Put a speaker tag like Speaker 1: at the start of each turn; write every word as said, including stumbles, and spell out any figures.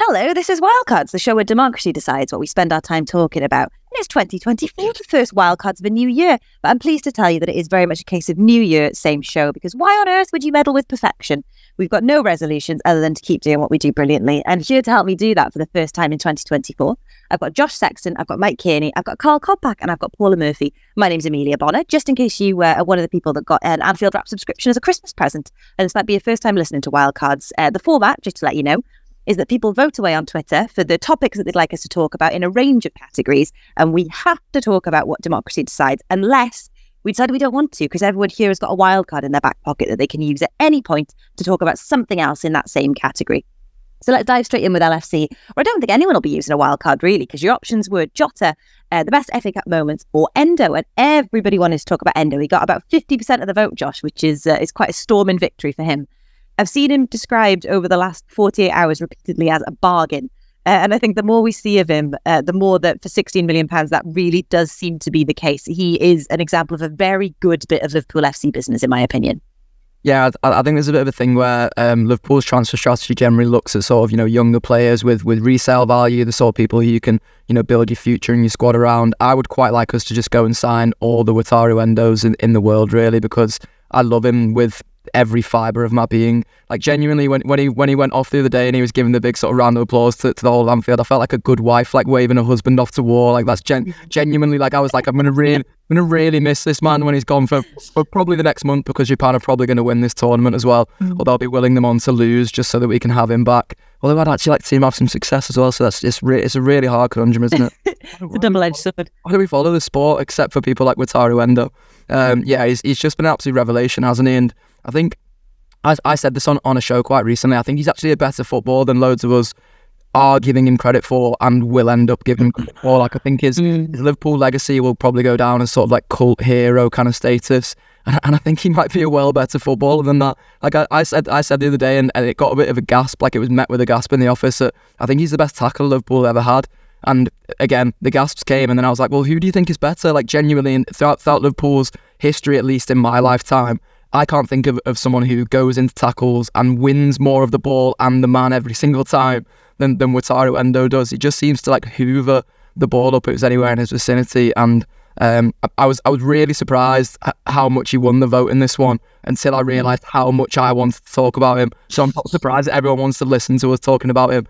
Speaker 1: Hello, this is Wildcards, the show where democracy decides what we spend our time talking about. And it's twenty twenty-four, the first Wildcards of a new year. But I'm pleased to tell you that it is very much a case of new year, same show, because why on earth would you meddle with perfection? We've got no resolutions other than to keep doing what we do brilliantly. And here to help me do that for the first time in twenty twenty-four, I've got Josh Sexton, I've got Mike Kearney, I've got Carl Koppak, and I've got Paula Murphy. My name's Amelia Bonner, just in case you uh, are one of the people that got an Anfield Wrap subscription as a Christmas present. And this might be your first time listening to Wildcards. Uh, the format, just to let you know, is that people vote away on Twitter for the topics that they'd like us to talk about in a range of categories. And we have to talk about what democracy decides, unless we decide we don't want to, because everyone here has got a wild card in their back pocket that they can use at any point to talk about something else in that same category. So let's dive straight in with L F C. Or I don't think anyone will be using a wild card, really, because your options were Jota, uh, the best F A Cup moments, or Endo. And everybody wanted to talk about Endo. He got about fifty percent of the vote, Josh, which is uh, is quite a storming victory for him. I've seen him described over the last forty-eight hours repeatedly as a bargain. Uh, and I think the more we see of him, uh, the more that for sixteen million pounds, that really does seem to be the case. He is an example of a very good bit of Liverpool F C business, in my opinion.
Speaker 2: Yeah, I, I think there's a bit of a thing where um, Liverpool's transfer strategy generally looks at sort of, you know, younger players with, with resale value, the sort of people who you can, you know, build your future and your squad around. I would quite like us to just go and sign all the Wataru Endos in, in the world, really, because I love him with every fibre of my being. Like, genuinely, when, when he when he went off the other day and he was giving the big sort of round of applause to, to the whole Anfield, I felt like a good wife, like waving her husband off to war. Like, that's gen- genuinely, like, I was like, I'm gonna really, I'm gonna really miss this man when he's gone for, for probably the next month, because Japan are probably going to win this tournament as well. Mm. Although I'll be willing them on to lose just so that we can have him back. Although I'd actually like to see him have some success as well. So that's just re- it's a really hard conundrum, isn't it?
Speaker 1: It's a double-edged sword.
Speaker 2: Why do we follow the sport except for people like Wataru Endo? Um, yeah, he's he's just been an absolute revelation, hasn't he? And I think I, I said this on, on a show quite recently. I think he's actually a better footballer than loads of us are giving him credit for, and will end up giving him credit for. Like, I think his, mm. his Liverpool legacy will probably go down as sort of like cult hero kind of status. And, and I think he might be a well better footballer than that. Like I, I said I said the other day, and, and it got a bit of a gasp, like it was met with a gasp in the office. That I think he's the best tackler Liverpool ever had. And again, the gasps came, and then I was like, well, who do you think is better? Like, genuinely, and throughout, throughout Liverpool's history, at least in my lifetime, I can't think of, of someone who goes into tackles and wins more of the ball and the man every single time than, than Wataru Endo does. He just seems to like hoover the ball up if it's anywhere in his vicinity. And um, I, I was I was really surprised at how much he won the vote in this one, until I realised how much I wanted to talk about him. So I'm not surprised that everyone wants to listen to us talking about him.